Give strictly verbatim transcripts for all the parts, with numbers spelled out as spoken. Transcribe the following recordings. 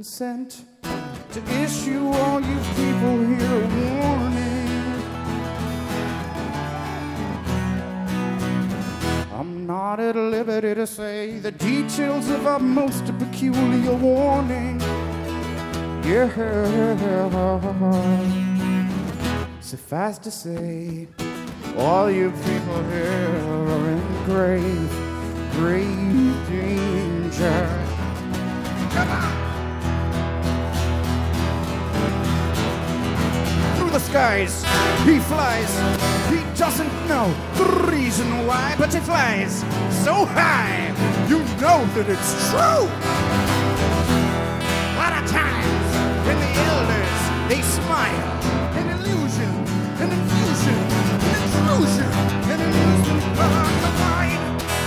sent to issue all you people here a warning. I'm not at liberty to say the details of our most peculiar warning. Yeah. Suffice to say, all you people here are in grave, grave danger. Come on! Through the skies, he flies. He doesn't know the reason why, but he flies so high, you know that it's true. A lot of times, when the elders, they smile, an illusion, an infusion, an intrusion, an amusement on the mind.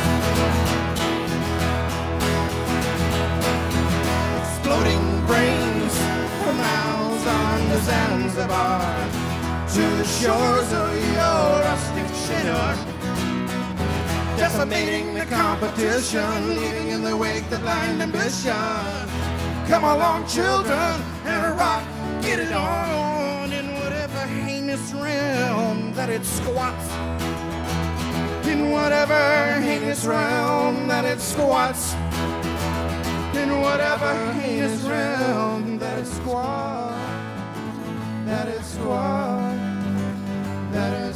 Exploding brains from mouths on the Zanzibar to the shores of your rustic Chinook, decimating the competition, leaving in the wake the blind ambition. Come along, children, and rock, get it on in whatever heinous realm that it squats. In whatever heinous realm that it squats. In whatever heinous realm that it squats. That it squats. That it